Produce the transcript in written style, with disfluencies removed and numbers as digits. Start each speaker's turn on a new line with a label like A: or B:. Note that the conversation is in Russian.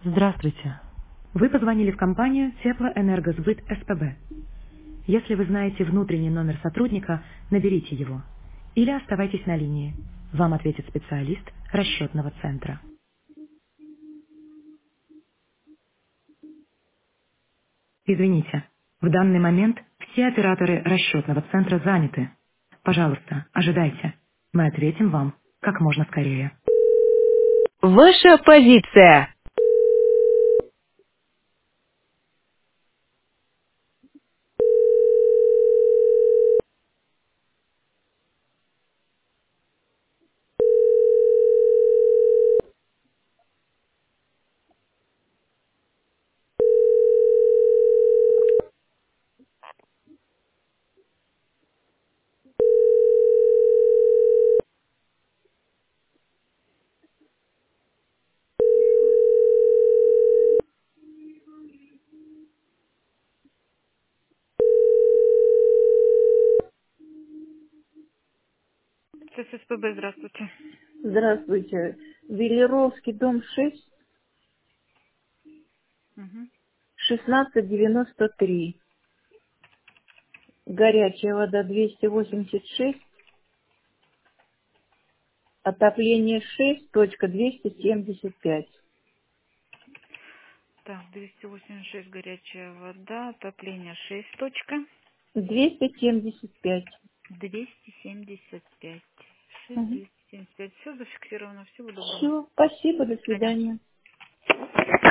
A: Здравствуйте. Вы позвонили в компанию Теплоэнергосбыт СПБ. Если вы знаете внутренний номер сотрудника, наберите его. Или оставайтесь на линии. Вам ответит специалист расчетного центра. Извините, в данный момент все операторы расчетного центра заняты. Пожалуйста, ожидайте. Мы ответим вам как можно скорее.
B: Ваша позиция.
C: ССПБ, здравствуйте.
D: Здравствуйте. Велеровский, дом 6,
C: Мгм.
D: 1693. Горячая вода 286, отопление 6.275.
C: Так, 286 горячая вода, отопление 6 точка,
D: 275.
C: 275. 6,
D: Угу.
C: 275. Все зафиксировано. Всего доброго.
D: Все, спасибо, до
C: До свидания.
D: свидания.